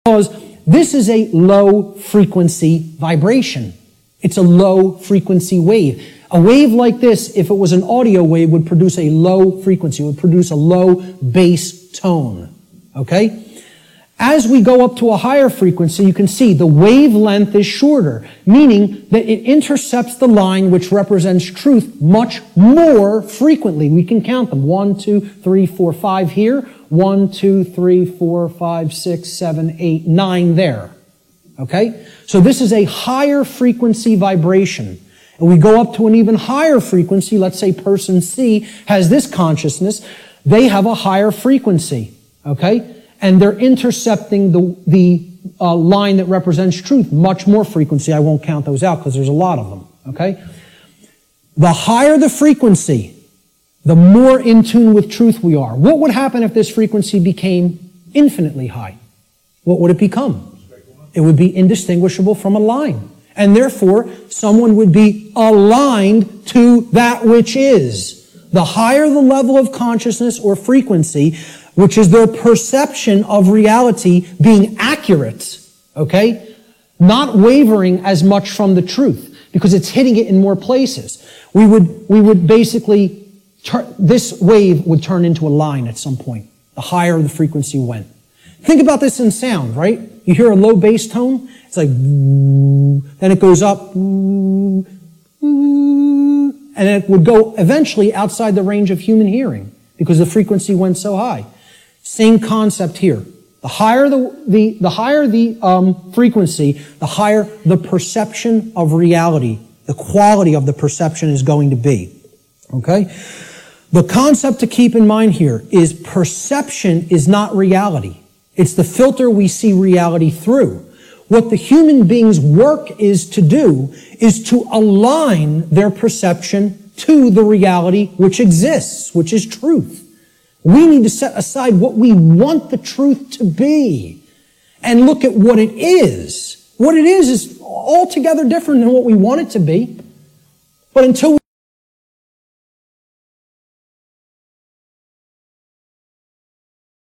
Because this is a low frequency vibration. It's a low frequency wave. A wave like this, if it was an audio wave, would produce a low frequency, would produce a low bass tone. Okay? As we go up to a higher frequency, you can see the wavelength is shorter, meaning that it intercepts the line which represents truth much more frequently. We can count them. 1, 2, 3, 4, 5 here. 1, 2, 3, 4, 5, 6, 7, 8, 9 there. Okay? So this is a higher frequency vibration. And we go up to an even higher frequency. Let's say person C has this consciousness. They have a higher frequency. Okay? And they're intercepting the line that represents truth, much more frequency. I won't count those out because there's a lot of them, okay? The higher the frequency, the more in tune with truth we are. What would happen if this frequency became infinitely high? What would it become? It would be indistinguishable from a line. And therefore, someone would be aligned to that which is. The higher the level of consciousness or frequency, which is their perception of reality being accurate, okay? Not wavering as much from the truth, because it's hitting it in more places. We would basically, this wave would turn into a line at some point, the higher the frequency went. Think about this in sound, right? You hear a low bass tone, it's like, then it goes up, and it would go eventually outside the range of human hearing, because the frequency went so high. Same concept here. The higher the frequency, the higher the perception of reality, the quality of the perception is going to be. Okay? The concept to keep in mind here is perception is not reality. It's the filter we see reality through. What the human being's work is to do is to align their perception to the reality which exists, which is truth. We need to set aside what we want the truth to be and look at what it is. What it is altogether different than what we want it to be. But until we